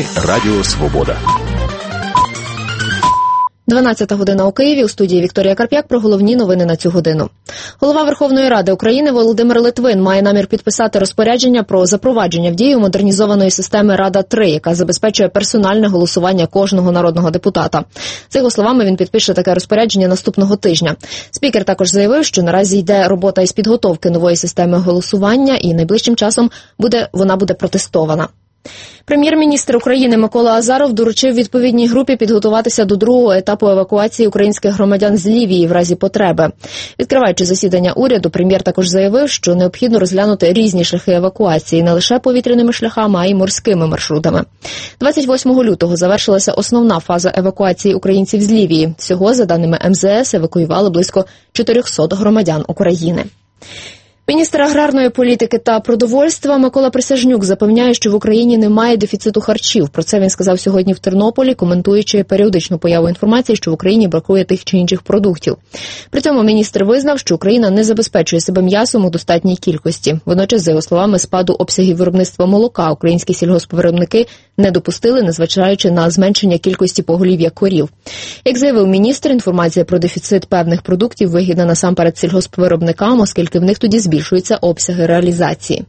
ефірі Радіо Свобода. 12 година у Києві. У студії Вікторія Карп'як про головні новини на цю годину. Голова Верховної Ради України Володимир Литвин має намір підписати розпорядження про запровадження в дію модернізованої системи Рада-3, яка забезпечує персональне голосування кожного народного депутата. За його словами, він підпише таке розпорядження наступного тижня. Спікер також заявив, що наразі йде робота із підготовки нової системи голосування і найближчим часом вона буде протестована. Прем'єр-міністр України Микола Азаров доручив відповідній групі підготуватися до другого етапу евакуації українських громадян з Лівії в разі потреби. Відкриваючи засідання уряду, прем'єр також заявив, що необхідно розглянути різні шляхи евакуації не лише повітряними шляхами, а й морськими маршрутами. 28 лютого завершилася основна фаза евакуації українців з Лівії. Всього, за даними МЗС, евакуювали близько 400 громадян України. Міністр аграрної політики та продовольства Микола Присяжнюк запевняє, що в Україні немає дефіциту харчів. Про це він сказав сьогодні в Тернополі, коментуючи періодичну появу інформації, що в Україні бракує тих чи інших продуктів. При цьому міністр визнав, що Україна не забезпечує себе м'ясом у достатній кількості. Водночас, за його словами, спаду обсягів виробництва молока українські сільгоспвиробники не допустили, незважаючи на зменшення кількості поголів'я корів. Як заявив міністр, інформація про дефіцит певних продуктів вигідна насамперед сільгоспвиробникам, оскільки в них тоді збільшуються обсяги реалізації.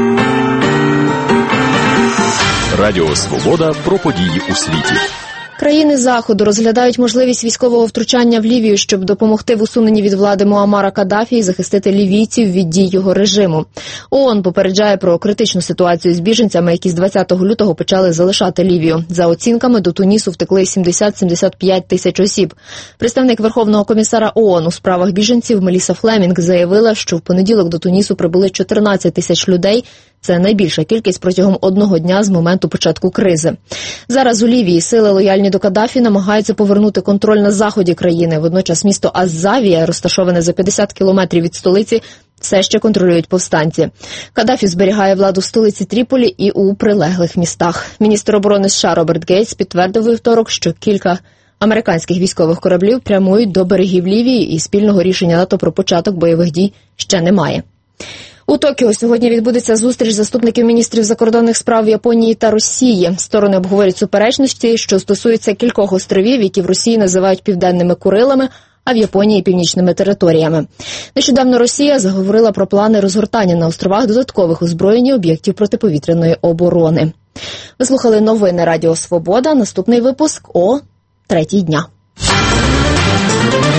Радіо Свобода про події у світі. Країни Заходу розглядають можливість військового втручання в Лівію, щоб допомогти в усуненні від влади Муаммара Каддафі і захистити лівійців від дій його режиму. ООН попереджає про критичну ситуацію з біженцями, які з 20 лютого почали залишати Лівію. За оцінками, до Тунісу втекли 70-75 тисяч осіб. Представник Верховного комісара ООН у справах біженців Меліса Флемінг заявила, що в понеділок до Тунісу прибули 14 тисяч людей. Це найбільша кількість протягом одного дня з моменту початку кризи. Зараз у Лівії сили, лояльні до Каддафі, намагаються повернути контроль на заході країни. Водночас місто Аззавія, розташоване за 50 кілометрів від столиці, все ще контролюють повстанці. Каддафі зберігає владу в столиці Тріполі і у прилеглих містах. Міністр оборони США Роберт Гейтс підтвердив у вівторок, що кілька американських військових кораблів прямують до берегів Лівії, і спільного рішення НАТО про початок бойових дій ще немає. У Токіо сьогодні відбудеться зустріч заступників міністрів закордонних справ Японії та Росії. Сторони обговорять суперечності, що стосуються кількох островів, які в Росії називають південними Курилами, а в Японії – північними територіями. Нещодавно Росія заговорила про плани розгортання на островах додаткових озброєнь об'єктів протиповітряної оборони. Ви слухали новини Радіо Свобода. Наступний випуск о 3:00 дня.